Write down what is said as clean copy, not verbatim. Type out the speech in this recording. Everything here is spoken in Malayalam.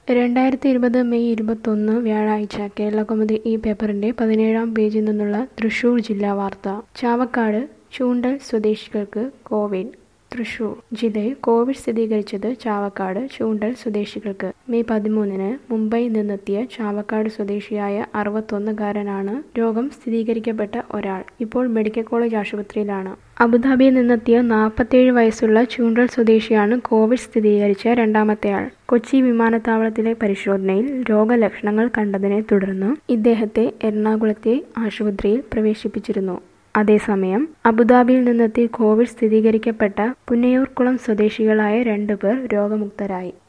2020 മെയ് 21 വ്യാഴാഴ്ച കേരളകൗമുദി ഈ പേപ്പറിന്റെ 17-ാം പേജിൽ നിന്നുള്ള തൃശൂർ ജില്ലാ വാർത്ത. ചാവക്കാട് ചൂണ്ടൽ സ്വദേശികൾക്ക് കോവിഡ്. തൃശൂർ ജില്ലയിൽ കോവിഡ് സ്ഥിരീകരിച്ചത് ചാവക്കാട് ചൂണ്ടൽ സ്വദേശികൾക്ക്. മെയ് 13-ന് മുംബൈയിൽ നിന്നെത്തിയ ചാവക്കാട് സ്വദേശിയായ 61-കാരനാണ് രോഗം സ്ഥിരീകരിക്കപ്പെട്ട ഒരാൾ. ഇപ്പോൾ മെഡിക്കൽ കോളേജ് ആശുപത്രിയിലാണ്. അബുദാബിയിൽ നിന്നെത്തിയ 47 വയസ്സുള്ള ചൂണ്ടൽ സ്വദേശിയാണ് കോവിഡ് സ്ഥിരീകരിച്ച രണ്ടാമത്തെയാൾ. കൊച്ചി വിമാനത്താവളത്തിലെ പരിശോധനയിൽ രോഗലക്ഷണങ്ങൾ കണ്ടതിനെ തുടർന്ന് ഇദ്ദേഹത്തെ എറണാകുളത്തെ ആശുപത്രിയിൽ പ്രവേശിപ്പിച്ചിരുന്നു. അതേസമയം അബുദാബിയിൽ നിന്നെത്തി കോവിഡ് സ്ഥിരീകരിക്കപ്പെട്ട പുന്നയൂർക്കുളം സ്വദേശികളായ 2 പേർ രോഗമുക്തരായി.